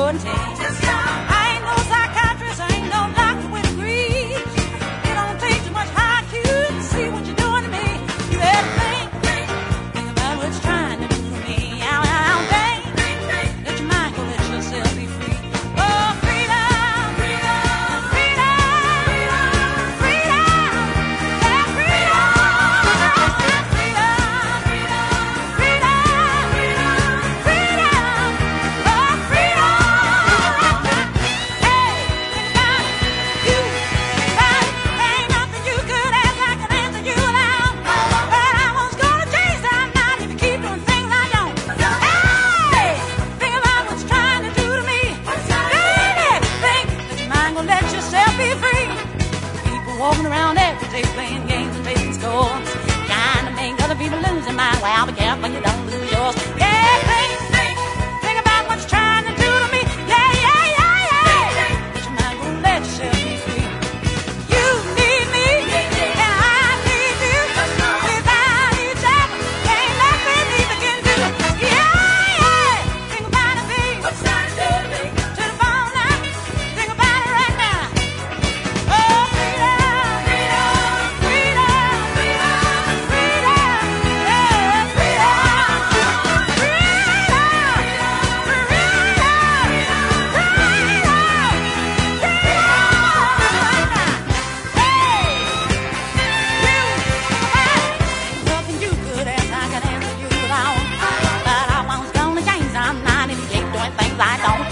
wouldn't take. I ain't no psychiatrist, I ain't no doctor with a degree. It don't take too much IQ to see what you're doing to me. You better think about what it's trying to do to me. Ow, ow, think. Let your mind go, let yourself be free. Oh, freedom, freedom, freedom, freedom, yeah, freedom, freedom, freedom, freedom, freedom, oh, freedom. Hey, think about it, you, think about it. There ain't nothing you could ask I can answer you now. But I was gonna change that night if you keep doing things I don't. Hey, think about what's trying to do to me. Baby, think that your mind gonna let yourself be free. People walking around every day playing games and taking scores, trying to make other people lose their mind. Well, be careful you don't lose yours. Yeah, think about what's trying to do to me. Yeah, yeah, yeah, yeah. But your mind gonna let yourself be free. You need me, and I need you. Without each other, ain't nothing either can do. Yeah, yeah. Think about it, baby. What's trying to do to me? To the phone now. Think about it right now. Oh, freedom, freedom, freedom, freedom, freedom, yeah, freedom, freedom, nothing you could ask I can answer you without. But I was gonna change, I'm not if you keep doing things I don't.